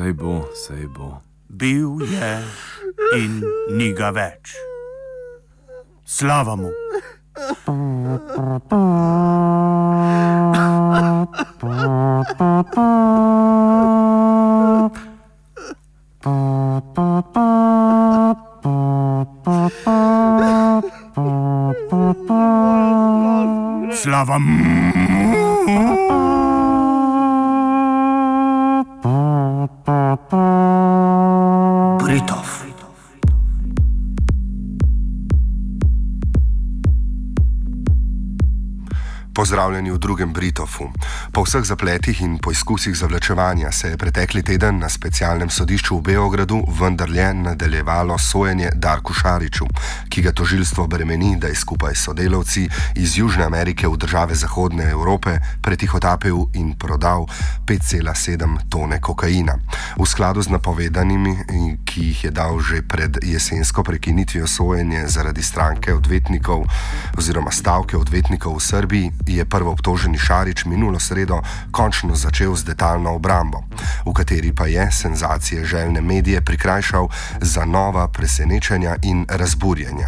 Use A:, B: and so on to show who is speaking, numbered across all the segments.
A: Sej bo.
B: Bil je in ni ga več. Slava mu. Slava mu. Britov.
C: Pozdravljeni v drugem Britofu. Po vseh zapletih in poizkusih zavlačevanja se je pretekli teden na specialnem sodišču v Beogradu vendarle nadaljevalo sojenje Darku Šariću, ki ga tožilstvo bremeni, da je skupaj s sodelavci iz Južne Amerike v države Zahodne Evrope pretihotapil in prodal 5,7 tone kokaina. V skladu z napovedanimi, ki jih je dal že pred jesensko prekinitvijo sojenje zaradi stavke odvetnikov v Srbiji, je prvoobtoženi Šarić minulo sredo končno začel z detaljno obrambo, v kateri pa je senzacije željne medije prikrajšal za nova presenečenja in razburjenja.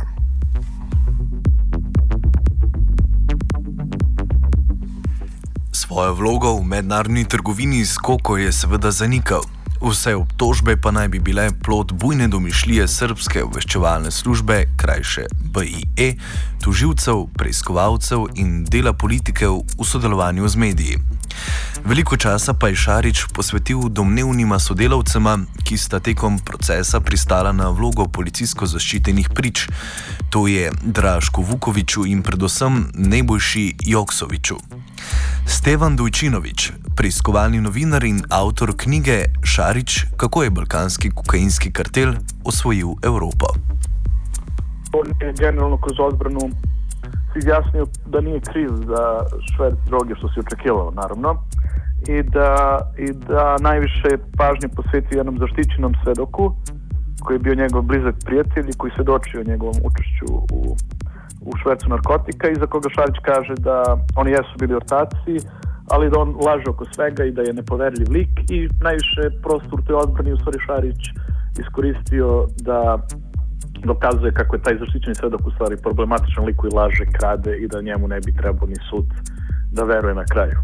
D: Svojo vlogo v mednarodni trgovini s koko je seveda zanikal. Vse obtožbe pa naj bi bile plod bujne domišljije srbske obveščevalne službe, krajše BIE, tožilcev, preiskovalcev in dela politikov v sodelovanju z mediji. Veliko časa pa je Šarić posvetil domnevnima sodelavcema, ki sta tekom procesa pristala na vlogo policijsko zaščitenih prič. To je Dražku Vukoviću in predvsem Nebojši Joksoviću. Stevan Dujčinović, preiskovalni novinar in avtor knjige Šarić, kako je balkanski kokainski kartel osvojil Evropo.
E: On je generalno kroz odbranu se izjasnio da nije kriv za šverc droge što se očekivalo, naravno, i da najviše pažnje posvetio jednom zaštićenom svedoku koji je bio njegov blizak prijatelj i koji svedočio njegovom učešću u švercu narkotika i za koga Šarić kaže da oni jesu bili ortaci, ali da on laže oko svega i da je nepoverljiv lik i najviše prostor u toj odbrani u stvari Šarić iskoristio da dokazuje kako je taj zaštićeni svedok u stvari problematičan lik koji laže, krade i da njemu ne bi trebao ni sud da veruje na kraju.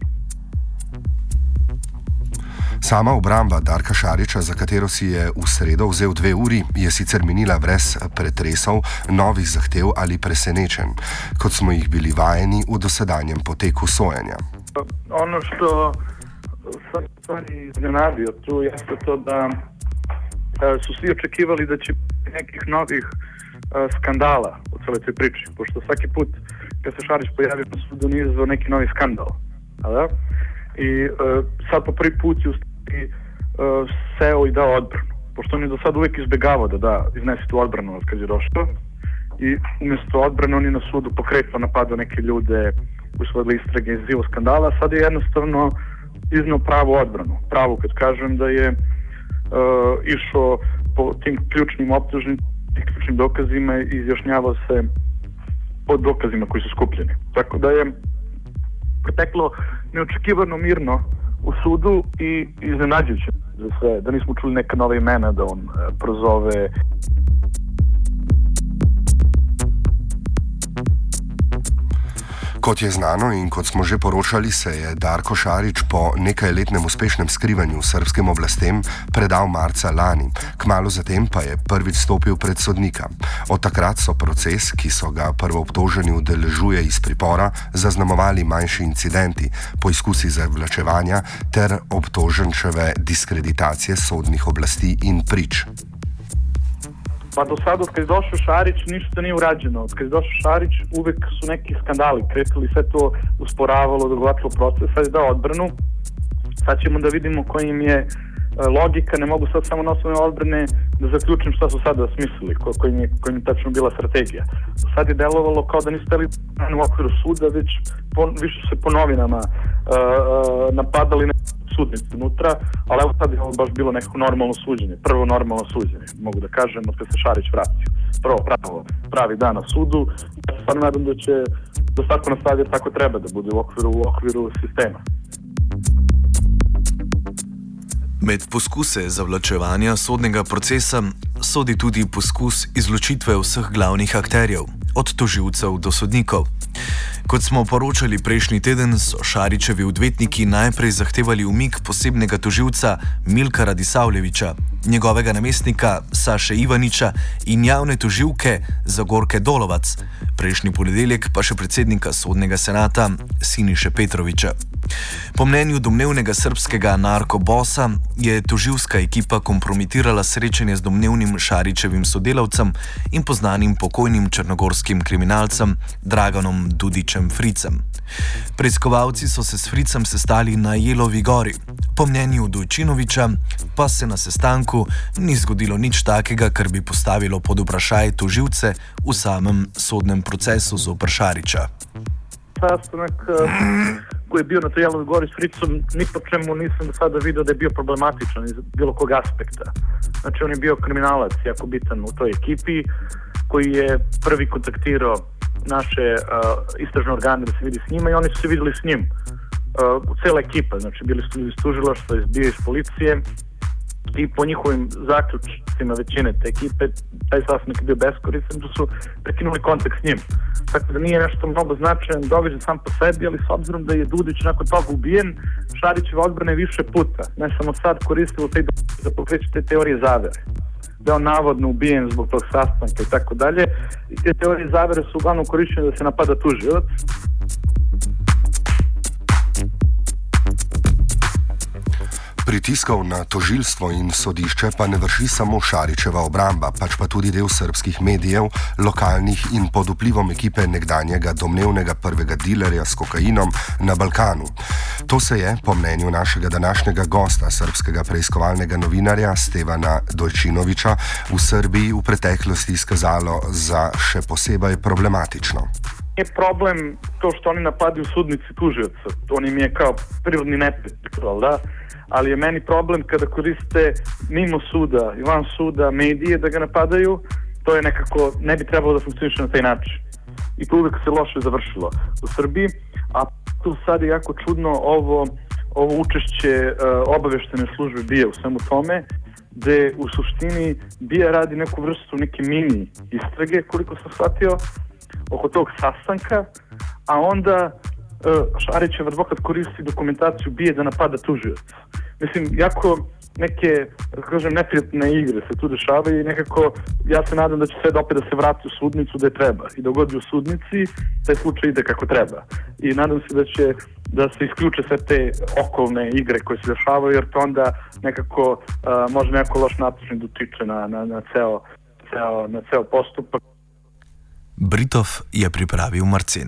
C: Sama obramba Darka Šarića, za katero si je v sredo vzel 2 uri, je sicer minila brez pretresov, novih zahtev ali presenečenj, kot smo jih bili vajeni v dosedanjem poteku sojenja.
E: Ono što sam stvari iznenadio tu jeste to da su svi očekivali da će nekih novih skandala u celoj toj priči, pošto svaki put kad se Šarić pojavio na sudu nije izazvao neki novi skandal. Da? I sad po prvi put je seo i dao odbranu, pošto on je do sad uvijek izbjegavao da iznese tu odbranu kad je došao i umjesto odbrane on je na sudu pokretno napadao neke ljude u svoje istrage i izazivao skandala. Sad je jednostavno izneo pravu odbranu. Pravu kad kažem da je išao po tim ključnim ključnim dokazima i izjašnjavao se po dokazima koji su skupljeni. Tako da je preteklo neočekivano mirno u sudu i iznenađujuće za sve, da nismo čuli neka nova imena da on prozove.
C: Kot je znano in kot smo že poročali, se je Darko Šarić po nekajletnem uspešnem skrivanju srpskim oblastem predal marca lani, kmalu zatem pa je prvič stopil pred sodnika. Od takrat so proces, ki so ga prvoobtoženi udeležuje iz pripora, zaznamovali manjši incidenti, poizkusi zavlačevanja ter obtoženčeve diskreditacije sodnih oblasti in prič.
E: Pa do sada, od kad je došao Šarić, ništa nije urađeno. Od kad je došao Šarić, uvek su neki skandali kretali, sve to usporavalo, dogovatilo proces, sad je dao odbranu. Sad ćemo da vidimo kojim je logika, ne mogu sad samo na osnovu odbrane da zaključim šta su sada smislili, kojim je tačno bila strategija. Sad je delovalo kao da nisu stali u okviru suda, već više su se po novinama napadali sudnici unutra, ali evo sad je ovo baš bilo neko normalno suđenje, prvo normalno suđenje, mogu da kažem, od kad se Šarić vratio. Prvo pravi dan na sudu, ja se stvarno nadam da će do tako nastaviti tako treba da bude u okviru sistema.
D: Med poskuse zavlačevanja sodnega procesa sodi tudi poskus izločitve vseh glavnih akterjev, od tožilcev do sodnikov. Kot smo poročali prejšnji teden, so Šarićevi odvetniki najprej zahtevali umik posebnega tožilca Milka Radisavljevića, njegovega namestnika Saše Ivaniča in javne tožilke Zagorke Dolovac, prejšnji ponedeljek pa še predsednika sodnega senata Siniše Petrovića. Po mnenju domnevnega srbskega narkobosa je tožilska ekipa kompromitirala srečanje z domnevnim Šarićevim sodelavcem in poznanim pokojnim črnogorskim kriminalcem Draganom Dudićem Fricem. Preiskovalci so se s Fricem sestali na Jelovi gori. Po mnenju Dojčinovića pa se na sestanku ni zgodilo nič takega, kar bi postavilo pod vprašaj tožilce v samem sodnem procesu zoper Šarića.
E: Sastanak koji je bio na toj Jelovoj gori s Fricom, ni po čemu nisam do sada vidio da je bio problematičan iz bilo kog aspekta. Znači on je bio kriminalac jako bitan u toj ekipi koji je prvi kontaktirao naše istražne organe da se vidi s njima i oni su se vidjeli s njim. Cijela ekipa, znači bili su ljudi iz tužilaštva, bio iz policije i po njihovim zaključcima većine te ekipe taj sastanak je bio beskoristan, da su prekinuli kontakt s njim. Tako da nije nešto mnogo značajan događaj sam po sebi, ali s obzirom da je Dudić nakon toga ubijen, Šarićeva odbrana je više puta, ne samo sad, koristilo taj da pokreće te teorije zavere. Da je on navodno ubijen zbog tog sastanka i tako dalje. I te teorije zavere su uglavnom korišćene da se napada tužilac.
C: Pritiskov na tožilstvo in sodišče pa ne vrši samo Šarićeva obramba, pač pa tudi del srbskih medijev, lokalnih in pod vplivom ekipe nekdanjega domnevnega prvega dilerja s kokainom na Balkanu. To se je, po mnenju našega današnjega gosta, srbskega preiskovalnega novinarja Stevana Dojčinovića, v Srbiji v preteklosti izkazalo za še posebej problematično.
E: Nije problem to što oni napadaju sudnici tužioca, to im je kao prirodni neprijatelj, da? Ali je meni problem kada koriste mimo suda i van suda medije da ga napadaju, to je nekako, ne bi trebalo da funkcioniše na taj način. I to uvijek se loše završilo u Srbiji, a tu sad je jako čudno ovo učešće obaveštene službe BIA u svemu tome, gde u suštini BIA radi neku vrstu neke mini istrage, koliko sam shvatio, oko tog sastanka, a onda Šarićev advokat koristi dokumentaciju BIA da napada tužioca. Mislim, jako neke, kažem, neprijatne igre se tu dešavaju i nekako ja se nadam da će sve opet da se vrati u sudnicu gde treba i dok god je u sudnici, taj slučaj ide kako treba. I nadam se da se isključe sve te okolne igre koje se dešavaju, jer to onda nekako može neko loš način da utiče na ceo postupak.
D: Britov je pripravil Marcin.